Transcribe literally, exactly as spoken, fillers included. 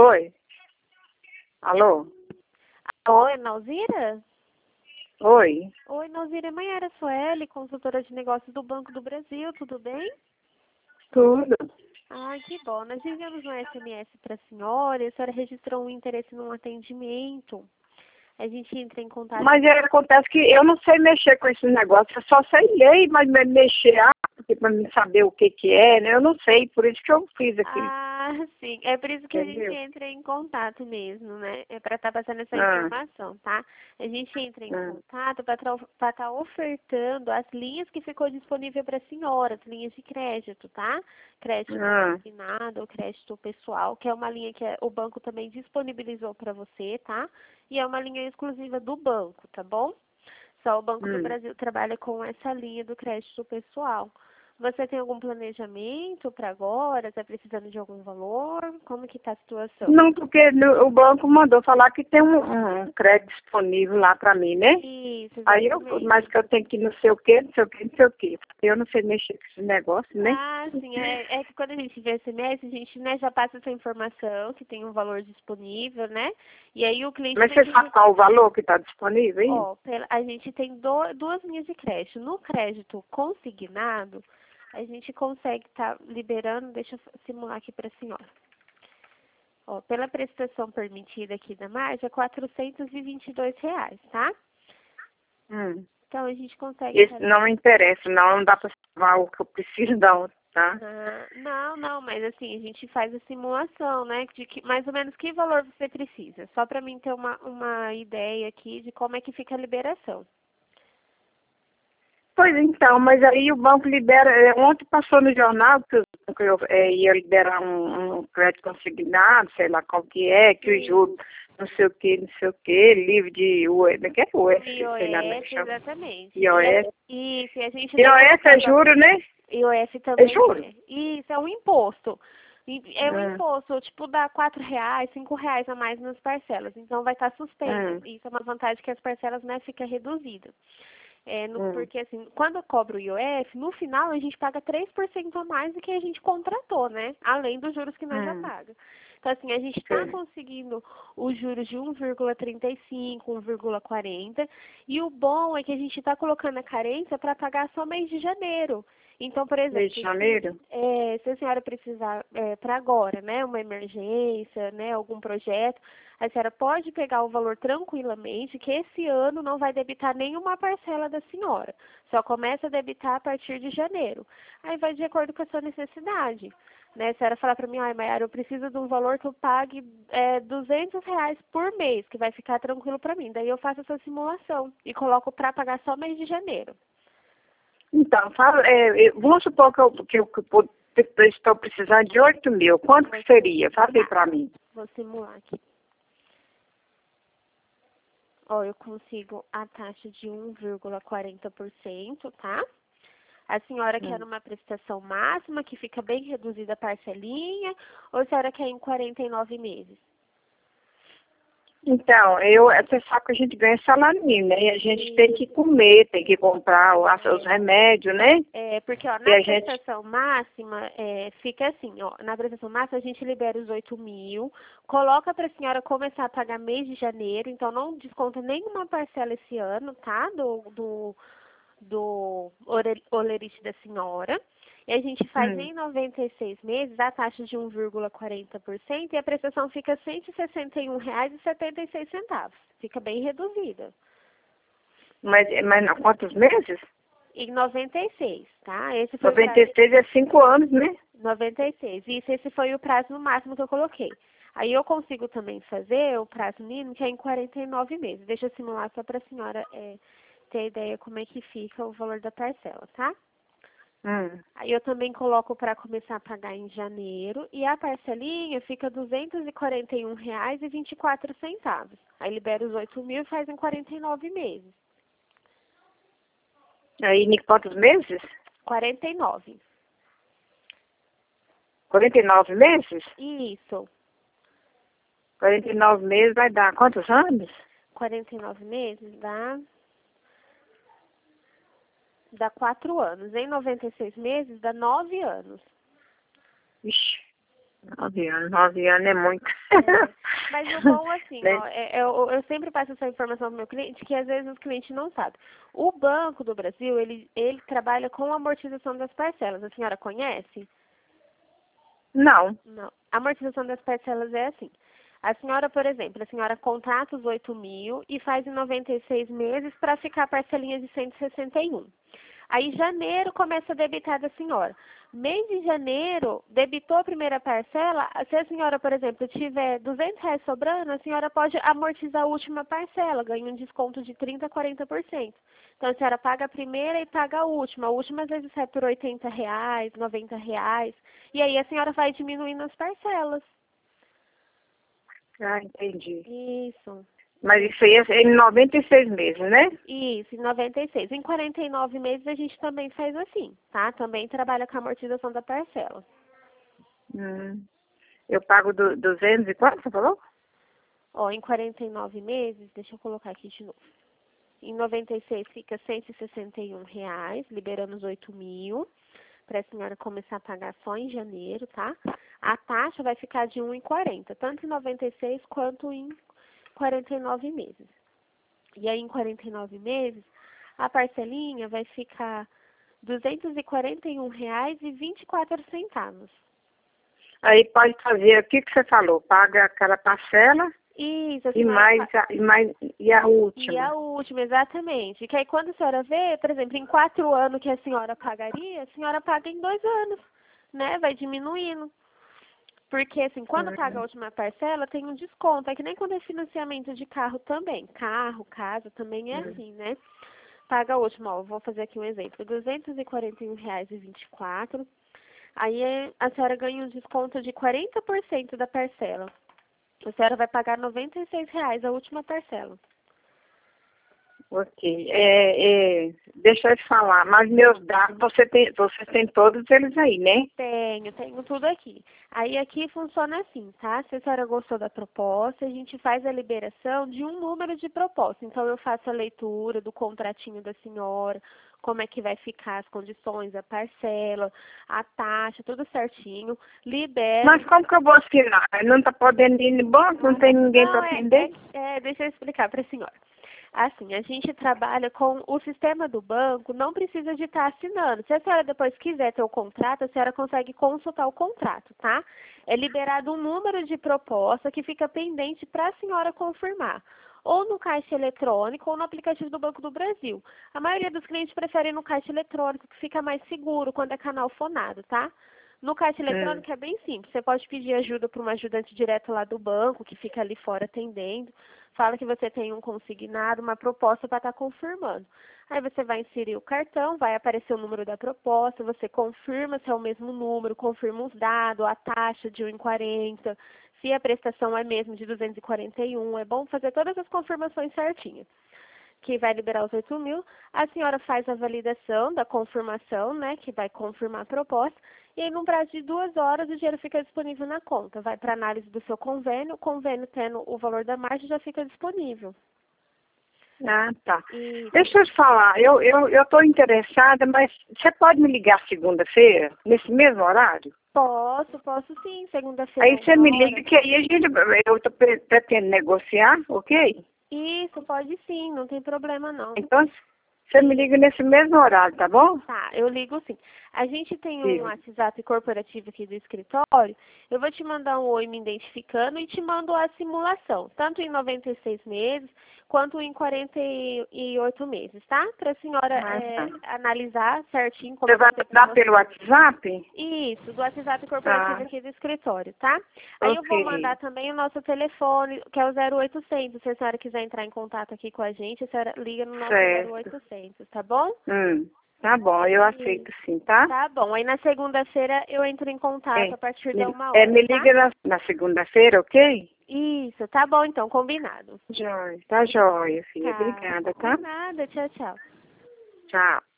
Oi. Alô? Oi, Nauzira? Oi. Oi, Nauzira, Maiara Soeli, consultora de negócios do Banco do Brasil, tudo bem? Tudo. Ah, que bom. Nós enviamos um S M S para a senhora e a senhora registrou um interesse num atendimento. A gente entra em contato... Mas é, acontece que eu não sei mexer com esse negócio, eu só sei ler, mas me- mexer, ah, porque para mim saber o que que é, né? Eu não sei, por isso que eu fiz aqui. Ah, sim. É por isso que a gente Entendeu? entra em contato mesmo, né? É para estar passando essa Ah, informação, tá? A gente entra em ah, contato para estar ofertando as linhas que ficou disponível para a senhora, as linhas de crédito, tá? Crédito ah. consignado ou crédito pessoal, que é uma linha que o banco também disponibilizou para você, tá? E é uma linha exclusiva do banco, tá bom? Só o Banco do Hum. Brasil trabalha com essa linha do crédito pessoal. Você tem algum planejamento para agora? Está precisando de algum valor? Como que está a situação? Não, porque no- o banco mandou falar que tem um, um crédito disponível lá para mim, né? Isso, Aí eu, mas exatamente. que eu tenho que não sei o quê, não sei o quê, não sei o quê. Eu não sei mexer com esse negócio, né? Ah, sim. É, é que quando a gente vê S M S, a gente, né, já passa essa informação que tem um valor disponível, né? E aí o cliente Mas tem você que... sabe qual o valor que está disponível aí? Ó, pela- a gente tem do- duas linhas de crédito. No crédito consignado, a gente consegue estar liberando... Deixa eu simular aqui para a senhora. Ó, pela prestação permitida aqui da margem, é quatrocentos e vinte e dois reais, tá? Hum. Então, a gente consegue... Isso não me interessa, não, não dá para salvar o que eu preciso da outra, tá? Ah, não, não, mas assim, a gente faz a simulação, né? De que, mais ou menos que valor você precisa. Só para mim ter uma, uma ideia aqui de como é que fica a liberação. Pois então, mas aí o banco libera, é, ontem passou no jornal que o banco eu, é, ia liberar um, um crédito consignado, sei lá qual que é, que o Sim. juro não sei o que, não sei o que, livre de U E, não é que é U F, I O sei lá como é que F, chama. exatamente. E a, I O F. isso, e a gente tem como I O F é fazer... juro, né? I O F É também juro. é. Isso, é um imposto. E é um Hum, imposto, tipo, dá quatro reais, cinco reais a mais nas parcelas. Então, vai estar suspenso. hum, Isso é uma vantagem que as parcelas, né, fica reduzida. É, no- hum, porque, assim, quando eu cobro o I O F, no final a gente paga três por cento a mais do que a gente contratou, né? Além dos juros que nós já hum, paga. Então, assim, a gente está sim. conseguindo os juros de um vírgula trinta e cinco, um vírgula quarenta. E o bom é que a gente está colocando a carência para pagar só mês de janeiro. Então, por Mês exemplo, de se, janeiro? é, se a senhora precisar é, para agora, né, uma emergência, né, algum projeto, a senhora pode pegar o valor tranquilamente, que esse ano não vai debitar nenhuma parcela da senhora. Só começa a debitar a partir de janeiro. Aí vai de acordo com a sua necessidade. Né? A senhora falar para mim, ai, Maiara, eu preciso de um valor que eu pague é, duzentos reais por mês, que vai ficar tranquilo para mim. Daí eu faço essa simulação e coloco para pagar só mês de janeiro. Então, fala, é, eu- vamos supor que eu, que eu, que eu eu estou precisando de oito mil. Quanto que Oito seria? mil. Fala aí Tá, para mim. vou simular aqui. Ó, eu consigo a taxa de um vírgula quarenta por cento, tá? A senhora quer Hum. uma prestação máxima, que fica bem reduzida a parcelinha, ou a senhora quer em quarenta e nove meses? Então, eu, você sabe que a gente ganha salário mínimo, né? E a gente tem E, que comer, tem que comprar o- as- os remédios, né? é, porque, ó, E na a gente, prestação máxima, é, fica assim, ó, na prestação máxima a gente libera os oito mil, coloca para a senhora começar a pagar mês de janeiro, então não desconta nenhuma parcela esse ano, tá? Do, do, do ore- olerite da senhora. E a gente faz hum, em noventa e seis meses a taxa de um vírgula quarenta por cento e a prestação fica cento e sessenta e um reais e setenta e seis centavos. Fica bem reduzida. mas, mas não, quantos meses? Em noventa e seis, tá? Esse foi o noventa prazo. e seis é cinco anos, né? noventa e seis. Isso, esse foi o prazo no máximo que eu coloquei. Aí eu consigo também fazer o prazo mínimo, que é em quarenta e nove meses. Deixa eu simular só para a senhora é, ter ideia como é que fica o valor da parcela, tá? Hum. Aí eu também coloco para começar a pagar em janeiro e a parcelinha fica duzentos e quarenta e um reais e vinte e quatro centavos. Aí libera os oito mil e faz em quarenta e nove meses. Aí, em quantos meses? quarenta e nove. quarenta e nove meses? Isso. quarenta e nove meses vai dar quantos anos? quarenta e nove meses dá dá quatro anos. Em noventa e seis meses dá nove anos. Ixi. Nove anos, nove anos é muito. É. Mas o bom, assim, Né? ó, é, eu, eu sempre passo essa informação pro meu cliente, que às vezes os clientes não sabem. O Banco do Brasil, ele, ele trabalha com amortização das parcelas. A senhora conhece? Não. Não. A amortização das parcelas é assim. A senhora, por exemplo, a senhora contrata os oito mil e faz em noventa e seis meses para ficar a parcelinha de cento e sessenta e um. Aí, janeiro, começa a debitar da senhora. Mês de janeiro, debitou a primeira parcela. Se a senhora, por exemplo, tiver duzentos reais sobrando, a senhora pode amortizar a última parcela, ganha um desconto de trinta por cento, quarenta por cento. Então, a senhora paga a primeira e paga a última. A última, às vezes, sai por oitenta reais, noventa reais. E aí, a senhora vai diminuindo as parcelas. Ah, entendi. Isso. Mas isso aí é em noventa e seis meses, né? Isso, em noventa e seis. Em quarenta e nove meses a gente também faz assim, tá? Também trabalha com a amortização da parcela. Hum. Eu pago du duzentos e quanto, você falou? Ó, em quarenta e nove meses, deixa eu colocar aqui de novo. Em noventa e seis fica cento e sessenta e um reais, liberando os oito mil, para a senhora começar a pagar só em janeiro, tá? A taxa vai ficar de um real e quarenta, tanto em noventa e seis quanto em quarenta e nove meses. E aí, em quarenta e nove meses, a parcelinha vai ficar duzentos e quarenta e um reais e vinte e quatro centavos. Aí pode fazer o que, que você falou, paga aquela parcela Isso, a e senhora mais, fa- a, e mais e a E a última. última, exatamente. Que aí quando a senhora vê, por exemplo, em quatro anos que a senhora pagaria, a senhora paga em dois anos, né? Vai diminuindo. Porque, assim, quando paga a Hum. última parcela, tem um desconto. É que nem quando é financiamento de carro também. Carro, casa, também é Hum. assim, né? Paga a última, ó, vou fazer aqui um exemplo. duzentos e quarenta e um reais e vinte e quatro. Aí é- a senhora ganha um desconto de quarenta por cento da parcela. A senhora vai pagar noventa e seis reais a última parcela. Ok. É, é, deixa eu te falar, mas meus dados, você tem, você tem todos eles aí, né? Tenho, tenho tudo aqui. Aí aqui funciona assim, tá? Se a senhora gostou da proposta, a gente faz a liberação de um número de proposta. Então eu faço a leitura do contratinho da senhora, como é que vai ficar as condições, a parcela, a taxa, tudo certinho. Libero. Mas como que eu vou assinar? Não tá podendo ir no banco, não tem ninguém para Não, é, atender? é, é, deixa eu explicar para a senhora. Assim, a gente trabalha com o sistema do banco, não precisa de estar assinando. Se a senhora depois quiser ter o contrato, a senhora consegue consultar o contrato, tá? É liberado um número de proposta que fica pendente para a senhora confirmar. Ou no caixa eletrônico ou no aplicativo do Banco do Brasil. A maioria dos clientes preferem no caixa eletrônico, que fica mais seguro quando é canal fonado, tá? No caixa Hum. eletrônico é bem simples. Você pode pedir ajuda para uma ajudante direto lá do banco, que fica ali fora atendendo. Fala que você tem um consignado, uma proposta para estar confirmando. Aí você vai inserir o cartão, vai aparecer o número da proposta, você confirma se é o mesmo número, confirma os dados, a taxa de um real e quarenta, se a prestação é mesmo de duzentos e quarenta e um. É bom fazer todas as confirmações certinhas. Que vai liberar os oito mil, a senhora faz a validação da confirmação, né, que vai confirmar a proposta, e aí, num prazo de duas horas, o dinheiro fica disponível na conta. Vai para análise do seu convênio, o convênio tendo o valor da margem já fica disponível. Ah, tá. E Deixa eu te falar, eu eu eu estou interessada, mas você pode me ligar segunda-feira, nesse mesmo horário? posso, posso sim, segunda-feira, Aí você uma me hora. liga que aí a gente, eu estou pretendendo negociar, ok? Isso, pode sim, não tem problema não. Então, você me liga nesse mesmo horário, tá bom? Tá, eu ligo sim. A gente tem um Sim. WhatsApp corporativo aqui do escritório. Eu vou te mandar um oi me identificando e te mando a simulação, tanto em noventa e seis meses quanto em quarenta e oito meses, tá? Para a senhora Ah, é, tá. analisar certinho como Você vai vai ser para dar você. pelo WhatsApp? Isso, do WhatsApp corporativo Tá, aqui do escritório, tá? Aí eu vou ok. mandar também o nosso telefone, que é o zero oitocentos. Se a senhora quiser entrar em contato aqui com a gente, a senhora liga no nosso zero Certo. oitocentos, tá bom? Hum, tá bom, eu E aceito sim, tá? tá bom. Aí na segunda-feira eu entro em contato É, a partir da me, uma é, hora, me tá? liga na, na segunda-feira, ok? Isso, tá bom então, combinado. Jóia, tá jóia, filha. Tá. Obrigada, De tá? nada, tchau, tchau. Tchau.